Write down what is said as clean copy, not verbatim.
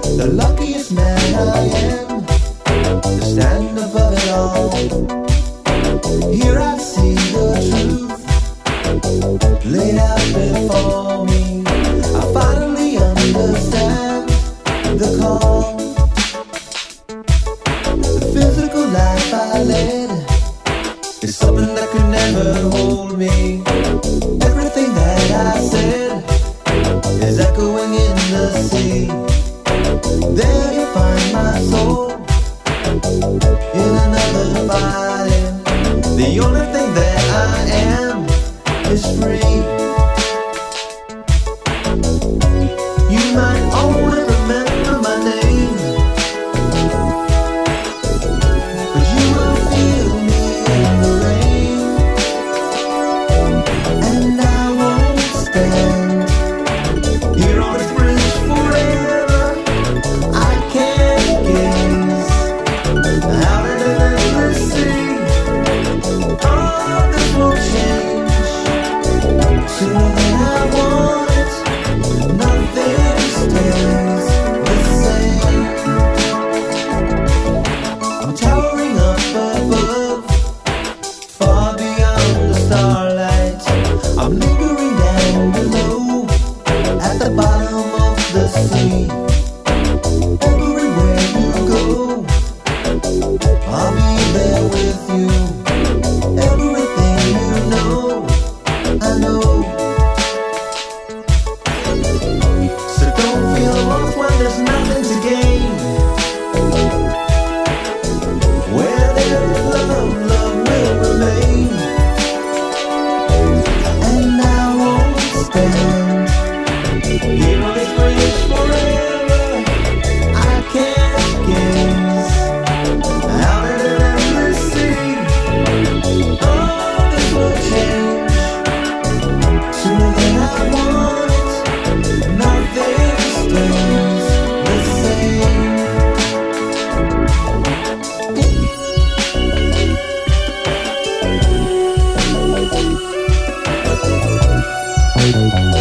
The luckiest man I am to stand above it all. Here I see the truth laid out before me. I finally understand the call. The physical life I led is something that could never hold me. Everything that I said is echoing in the sea. There you find my soul in another body. The only thing that I am is free. You might only remember my name, but you will feel me in the rain. And I won't stand here on this bridge forever. I can't gaze out into the endless sea. All this will change sooner than I want it. Nothing stays the same. I'm towering up above, far beyond the starlight. I'm lingering down below, at the bottom of the sea. Everywhere you go, I'll be there with you. Everything you know, I know. So don't feel lost when there's nothing to gain. Where there is love, love will remain. And I won't stand here on this bridge forever. I can't gaze out into the endless sea. All this will change sooner than I want it. Nothing stays the same.